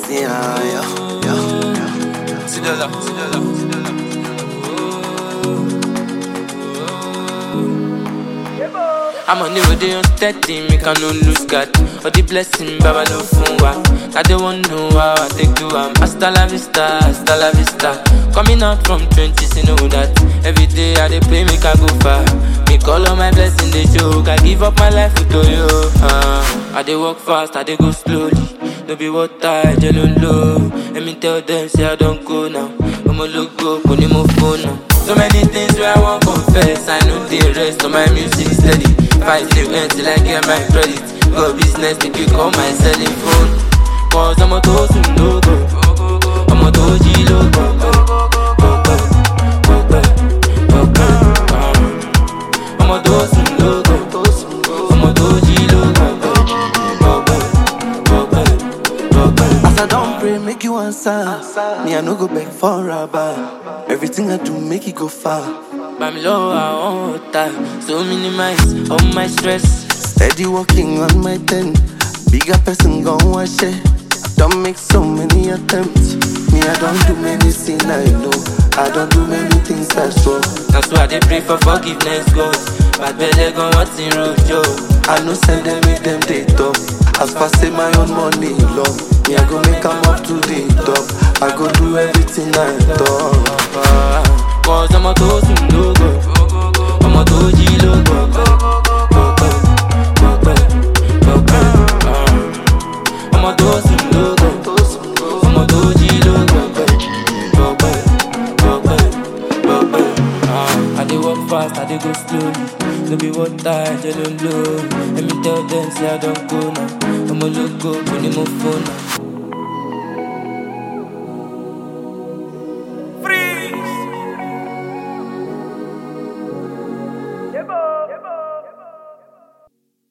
Yeah, yeah. C'est de là. I'm on the road, they on 30, make I no lose God. All the blessing, Baba no phone wa. I don't want to know how I take to hasta la vista, hasta la vista. Coming out from 20s, you know that. Every day I dey pray, make I go far. Make all of my blessings they show. I give up my life to you. I dey walk fast, I dey go slowly. No be water, I jello low. Let me tell them, say I don't go now. I'ma look go, put him on phone now. So many things where I won't confess. I know the rest of my music steady. Fight till end till I get my credit. Go business, make you call my celly phone. Cause I'm a toast logo. I'm a doji logo. I'm a toast logo. I'm a doji logo. As I don't pray, make you answer. Me, I no go back for rubber. Everything I do, make it go far. But me low, I want time. So minimize all my stress. Steady walking on my 10. Bigger person gon' wash it. Don't make so many attempts. Me, I don't do many things I know. I don't do many things that's wrong. That's why they pray for forgiveness, God. But belly gon' what's in road, yo. I know send them with them they talk. As far say my own money long. Me, I go make them up to the top. I go do everything I thought. Cause I'm a toast logo. I'm a doji logo. I'm a toast logo. I'm a doji logo. I dey walk fast, I dey go slowly. No be water, I jello low. Let me tell them, say I don't go now. I'ma look go, put him on phone now.